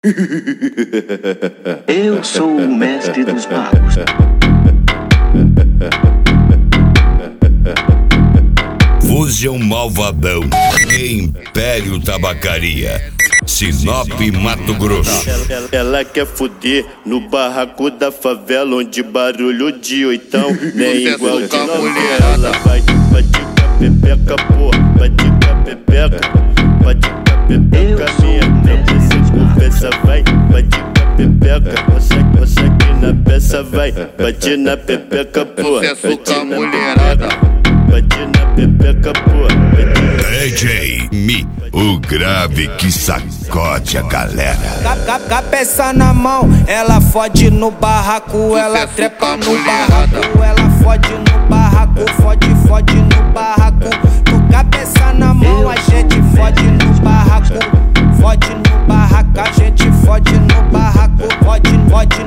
Eu sou o mestre dos magos. Fusion Malvadão, Império Tabacaria, Sinop, Mato Grosso. Ela quer fuder no barraco da favela, onde barulho de oitão nem igual de novela. Ela vai de pepeca, porra, vai de pepeca, vai de pepeca minha, pra você conversa, vai de pepeca, consegue na peça, vai de na pepeca, porra, Sucesso com a mulherada. bate na pepeca, porra. DJ Mi, o grave que sacode a galera. Cabeça na mão, ela fode no barraco, ela trepa no barraco, ela fode no barraco, fode no barraco. Com cabeça na mão, a gente fode no barraco, fode no barraco, a gente fode no barraco, fode no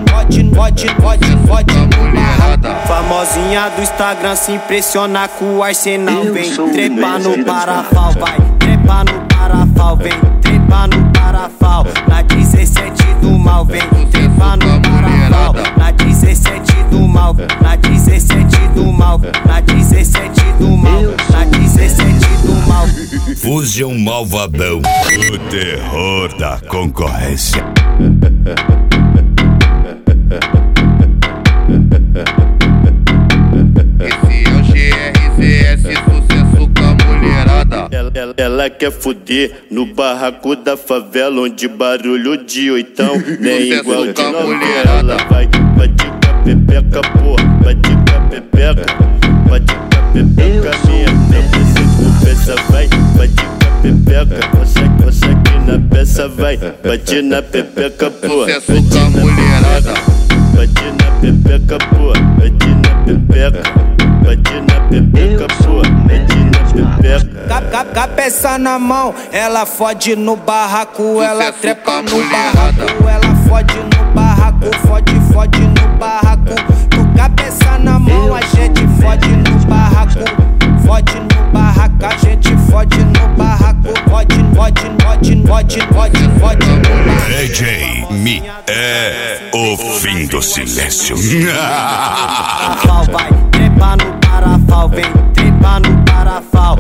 barraco. Famosinha do Instagram se impressiona com o arsenal, vem trepa no parafal, vai trepa no parafal, vem trepa no parafal. Na 17 do mal, vem trepa no parafal. Na 17 do mal, na 17 do mal, na 17 do mal, na 17 do mal. Fusion Malvadão, o terror da concorrência. Esse é o GRZS, sucesso com a mulherada. Ela quer fuder no barraco da favela, onde barulho de oitão nem igual de novela. Ela vai de pepeca, porra, vai de pepeca, vai de pepeca minha, pra você conversa, vai de pepeca, consegue na peça, vai de na pepeca, porra, Sucesso com a mulherada. vai de na pepeca, porra, vai de na pepeca, vai de na pepeca, porra, vai de na pepeca. Cabeça na mão, ela fode no barraco, ela Sucesso trepa com a no mulherada. barraco, ela fode no barraco, fode no barraco. Com cabeça na mão, a gente fode no barraco, fode no barraco, a gente fode no barraco, fode no barraco. DJ Mi é o fim do silêncio. Vai trepa no parafal, vem trepa no parafal.